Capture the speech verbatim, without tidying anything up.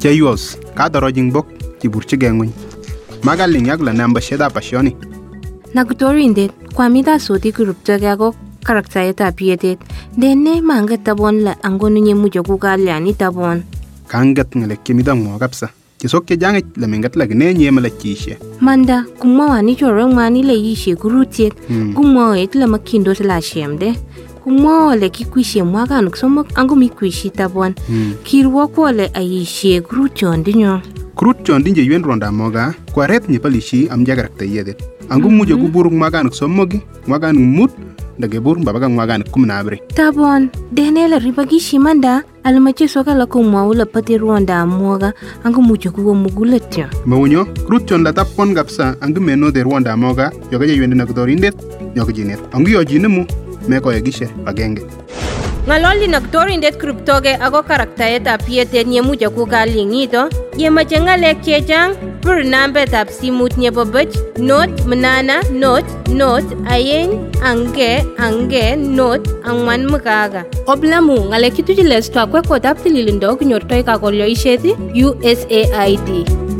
Cheyos, kadorojing bok, chiburchige ngweny. Magaling yak la namba sheda pasioni. Nagtorindet, kwamida soti kuruptoge ako karaktaetab bietet. Dene manget tabon la angonu nye mujo kukalyani tabon. Kanget ngalek kimidang mo kapsa. Kisok ke jangit la mengat la gene nye malachishe. Manda, kumwa ni chorong mani le yishe kurutiet. Kumwa et la makindo la shemde. Kumwa le kikwishe mwaka nuksomok angu mikwishi tabon. Kirwa kwa le ayishe kuruchondi nyo. Kuruchondi nje yuen ronda moga, kwa ret nye palishi amja karaktayedet. Angu mujo kuburung mwaka nuksomogi, mwaka numut, dagebur babaga mwaka nukumnabre. Tabon, dene la ribagishi manda, alamache soka la kumwa ula pati ronda moga, angu mujo kuwa muguletyo. Mawunyo, kuruchon la tapon gapsa, angu meno de ronda moga, yoga ye yuende nagdorindet, yoga jinet. Angu yo jinemu, meko yagishe, pagenge. Ngaloli nagtorindet kriptoge ako karaktaetab bietet nye mujo kukalingito, ye mache ngalek chechang, pur nambetab simut nye babach, not, manana, not, not, ayeng, ange, ange, not, angwan mukaga. Oblamu, ngalek kitu jiles to akwe kodap tililindo kunyortoi kakolyo isheti, U S A I D.